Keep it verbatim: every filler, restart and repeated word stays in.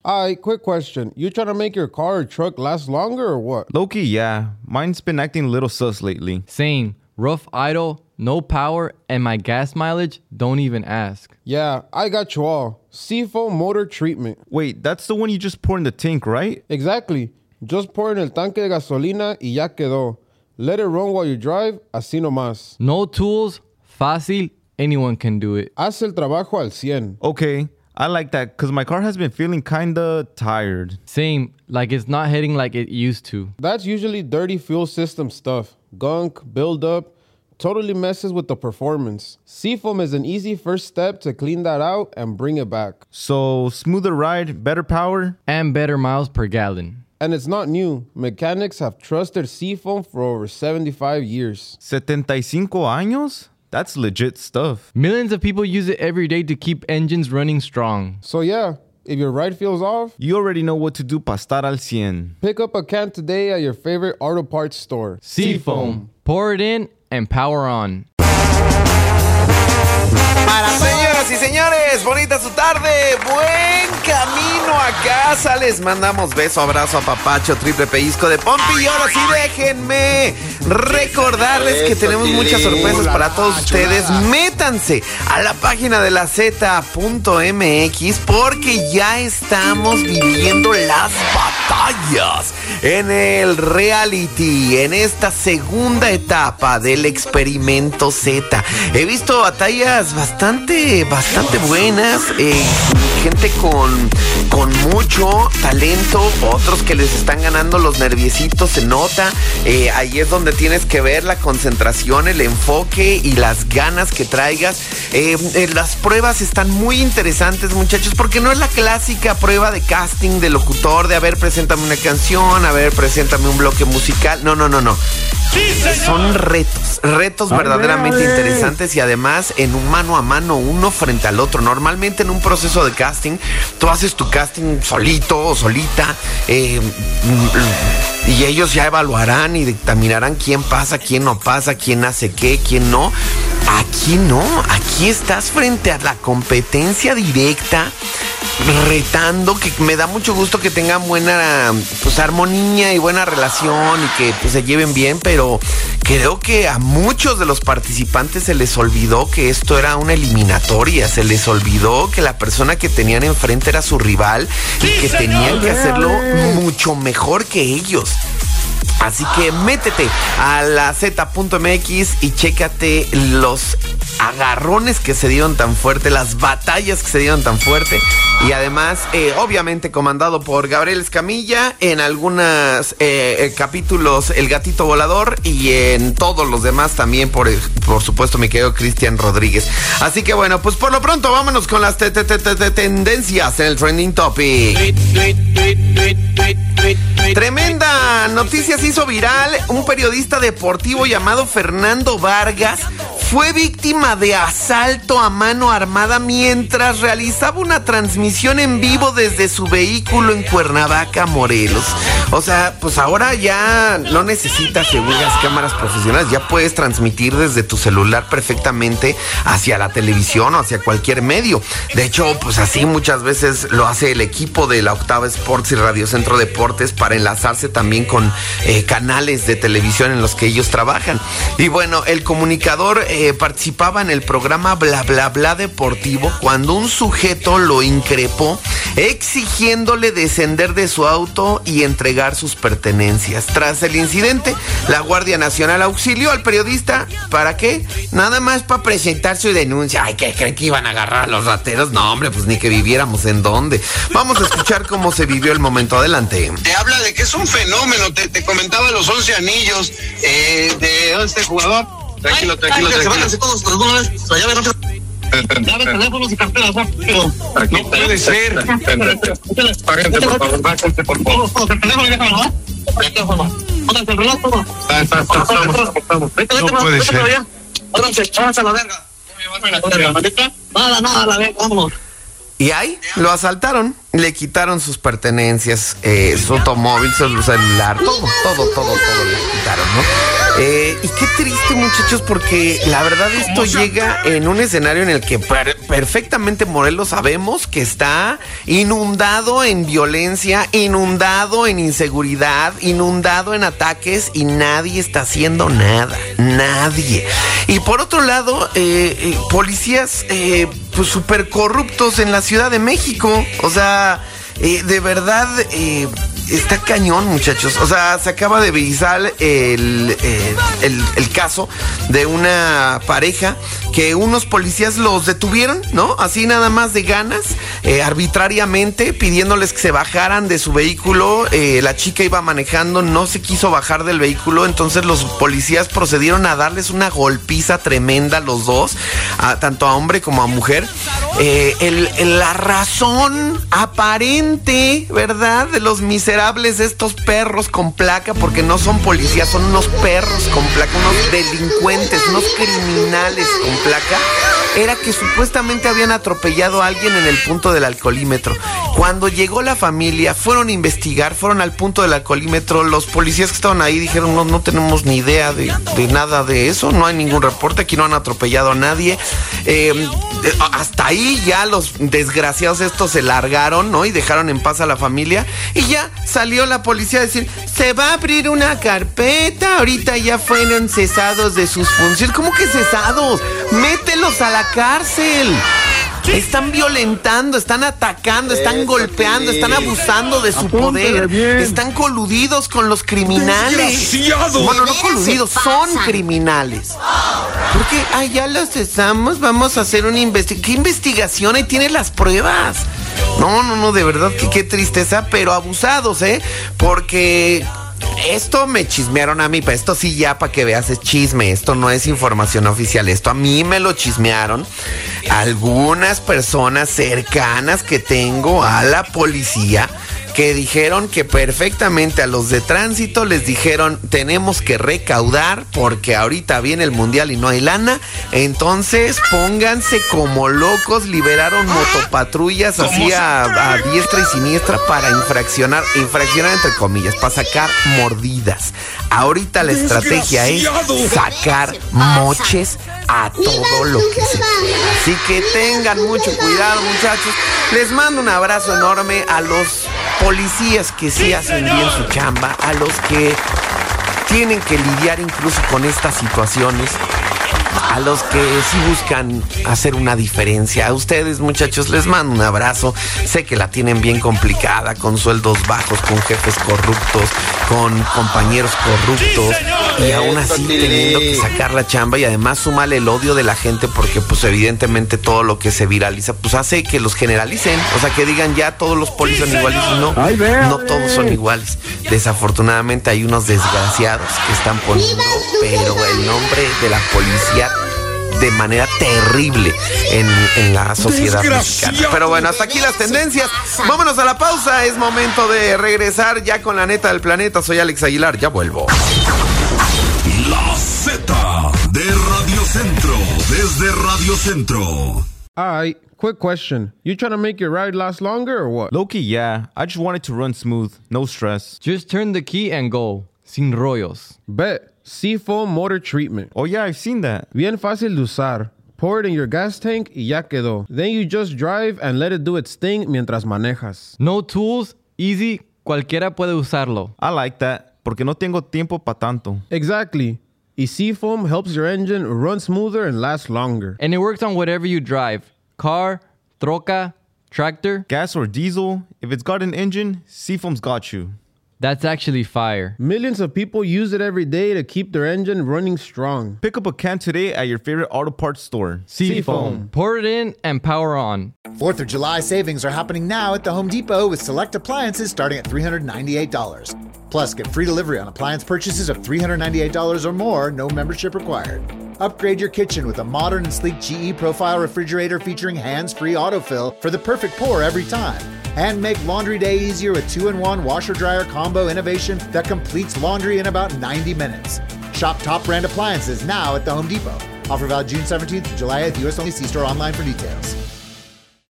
Alright, quick question. You trying to make your car or truck last longer or what? Low-key, yeah. Mine's been acting a little sus lately. Same. Rough idle, no power, and my gas mileage, don't even ask. Yeah, I got you all. Seafoam motor treatment. Wait, that's the one you just pour in the tank, right? Exactly. Just pour in el tanque de gasolina y ya quedó. Let it run while you drive, así nomás. No tools, fácil, anyone can do it. Haz el trabajo al cien. Okay, I like that because my car has been feeling kinda tired. Same, like it's not hitting like it used to. That's usually dirty fuel system stuff. Gunk, buildup, totally messes with the performance. Seafoam is an easy first step to clean that out and bring it back. So, smoother ride, better power? And better miles per gallon. And it's not new. Mechanics have trusted Seafoam for over seventy-five years. setenta y cinco años? That's legit stuff. Millions of people use it every day to keep engines running strong. So yeah, if your ride feels off, you already know what to do para estar al cien. Pick up a can today at your favorite auto parts store. Seafoam. Pour it in and power on. Para señoras y señores, bonita su tarde, buen camino a casa. Les mandamos beso, abrazo, apapacho, triple pellizco de Pompi. Y ahora sí déjenme recordarles que tenemos muchas sorpresas para todos ustedes. Métanse a la página de la Z punto M X porque ya estamos viviendo las batallas en el reality, en esta segunda etapa del experimento Z. He visto batallas bastante, bastante buenas, eh, gente con, con mucho talento, otros que les están ganando los nerviecitos, se nota. Eh, ahí es donde tienes que ver la concentración, el enfoque y las ganas que traigas. Eh, eh, las pruebas están muy interesantes, muchachos, porque no es la clásica prueba de casting de locutor, de a ver, preséntame una canción, a ver, preséntame un bloque musical. No, no, no, no. Son retos, retos verdaderamente interesantes y además en un mano a mano, uno frente al otro. Normalmente en un proceso de casting, tú haces tu casting solito o solita eh, y ellos ya evaluarán y dictaminarán quién pasa, quién no pasa, quién hace qué, quién no. Aquí no, aquí estás frente a la competencia directa, retando, que me da mucho gusto que tengan buena pues armonía y buena relación y que pues se lleven bien, pero creo que a muchos de los participantes se les olvidó que esto era una eliminatoria, se les olvidó que la persona que tenían enfrente era su rival y que tenían que hacerlo mucho mejor que ellos. Así que métete a la Z punto M X y chécate los agarrones que se dieron tan fuerte, las batallas que se dieron tan fuerte. Y además, eh, obviamente comandado por Gabriel Escamilla, en algunos eh, capítulos El Gatito Volador y en todos los demás también, por, por supuesto, mi querido Cristian Rodríguez. Así que bueno, pues por lo pronto vámonos con las te- te- te- te- tendencias en el Trending Topic. Tremenda noticia se hizo viral. Un periodista deportivo llamado Fernando Vargas fue víctima de asalto a mano armada mientras realizaba una transmisión en vivo desde su vehículo en Cuernavaca, Morelos. O sea, pues ahora ya no necesitas seguras cámaras profesionales, ya puedes transmitir desde tu celular perfectamente hacia la televisión o hacia cualquier medio. De hecho, pues así muchas veces lo hace el equipo de la Octava Sports y Radio Centro Deportes para enlazarse también con eh, canales de televisión en los que ellos trabajan. Y bueno, el comunicador eh, participaba en el programa Bla Bla Bla Deportivo cuando un sujeto lo increpó exigiéndole descender de su auto y entregar sus pertenencias. Tras el incidente, la Guardia Nacional auxilió al periodista. ¿Para qué? Nada más para presentar su denuncia. Ay, ¿qué creen que iban a agarrar a los rateros? No, hombre, pues ni que viviéramos en dónde. Vamos a escuchar cómo se vivió el momento. Adelante. Te habla de que es un fenómeno. Te, te comentaba los once anillos eh, de este jugador. Tranquilo, ay, tranquilo, ay, tranquilo. Se todos los lunes, la llave rápido. Llave, teléfonos y carteras rápido. No puede ser. Págate, por favor, págate, por favor. Todos, el teléfono y déjalo, ¿no? El teléfono. Pónganse el reloj, todo. No puede ser. Váyanse, váyanse a la verga. Nada, nada, a la verga, vámonos. Y ahí lo asaltaron, le quitaron sus pertenencias, eh, su automóvil, su celular, todo, todo, todo, todo le quitaron, ¿no? Eh, y qué triste, muchachos, porque la verdad esto llega en un escenario en el que per- perfectamente Morelos sabemos que está inundado en violencia, inundado en inseguridad, inundado en ataques y nadie está haciendo nada, nadie. Y por otro lado, eh, eh, policías eh, pues súper corruptos en la Ciudad de México, o sea, eh, de verdad... Eh, Está cañón, muchachos. O sea, se acaba de visar el, el, el, el caso de una pareja que unos policías los detuvieron, ¿no? Así nada más de ganas, eh, arbitrariamente, pidiéndoles que se bajaran de su vehículo. Eh, la chica iba manejando, no se quiso bajar del vehículo, entonces los policías procedieron a darles una golpiza tremenda a los dos, a, tanto a hombre como a mujer. Eh, el, el, la razón aparente, ¿verdad?, de los miserables estos perros con placa, porque no son policías, son unos perros con placa, unos delincuentes, unos criminales con placa, era que supuestamente habían atropellado a alguien en el punto del alcoholímetro. Cuando llegó la familia, fueron a investigar, fueron al punto del alcoholímetro, los policías que estaban ahí dijeron, no, no tenemos ni idea de, de nada de eso, no hay ningún reporte, aquí no han atropellado a nadie. Eh, hasta ahí ya los desgraciados estos se largaron, ¿no? Y dejaron en paz a la familia, y ya salió la policía a decir, se va a abrir una carpeta, ahorita ya fueron cesados de sus funciones. ¿Cómo que cesados? Mételos a la cárcel. Están violentando, están atacando, están golpeando, están abusando de su poder, están coludidos con los criminales. Bueno, no coludidos, son criminales. Porque, ay, ya los cesamos, vamos a hacer una investigación. ¿Qué investigación? Ahí tiene las pruebas. No, no, no, de verdad que qué tristeza, pero abusados, ¿eh? Porque... esto me chismearon a mí, pero esto sí ya para que veas es chisme, esto no es información oficial, esto a mí me lo chismearon algunas personas cercanas que tengo a la policía, que dijeron que perfectamente a los de tránsito les dijeron, tenemos que recaudar porque ahorita viene el mundial y no hay lana, entonces pónganse como locos. Liberaron motopatrullas así a, a diestra y siniestra para infraccionar, infraccionar entre comillas, para sacar mordidas. Ahorita la estrategia es sacar moches a todo lo que se pueda. Así que tengan mucho cuidado, muchachos. Les mando un abrazo enorme a los policías que sí hacen bien su chamba, a los que tienen que lidiar incluso con estas situaciones, a los que sí buscan hacer una diferencia. A ustedes, muchachos, les mando un abrazo. Sé que la tienen bien complicada, con sueldos bajos, con jefes corruptos, con compañeros corruptos, y aún así teniendo que sacar la chamba, y además súmale el odio de la gente, porque pues evidentemente todo lo que se viraliza pues hace que los generalicen, o sea, que digan ya todos los polis son iguales. No, no todos son iguales. Desafortunadamente hay unos desgraciados que están poniendo pero el nombre de la policía de manera terrible en, en la sociedad mexicana. Pero bueno, hasta aquí las tendencias. Vámonos a la pausa. Es momento de regresar ya con la neta del planeta. Soy Alex Aguilar, ya vuelvo. La Z de Radio Centro, desde Radio Centro. All right, quick question. You trying to make your ride last longer or what? Low-key, yeah. I just want it to run smooth. No stress. Just turn the key and go. Sin rollos. Bet. Seafoam Motor Treatment. Oh, yeah, I've seen that. Bien fácil de usar. Pour it in your gas tank y ya quedó. Then you just drive and let it do its thing mientras manejas. No tools, easy, cualquiera puede usarlo. I like that, porque no tengo tiempo pa' tanto. Exactly. Y Seafoam helps your engine run smoother and last longer. And it works on whatever you drive. Car, troca, tractor. Gas or diesel, if it's got an engine, Seafoam's got you. That's actually fire. Millions of people use it every day to keep their engine running strong. Pick up a can today at your favorite auto parts store. Seafoam. Pour it in and power on. fourth of July savings are happening now at the Home Depot with select appliances starting at three hundred ninety-eight dollars. Plus, get free delivery on appliance purchases of three hundred ninety-eight dollars or more, no membership required. Upgrade your kitchen with a modern and sleek G E Profile refrigerator featuring hands-free autofill for the perfect pour every time. And make laundry day easier with two in one washer-dryer combo innovation that completes laundry in about ninety minutes. Shop top brand appliances now at the Home Depot. Offer valid June seventeenth to July eighth, U S only. See store online for details.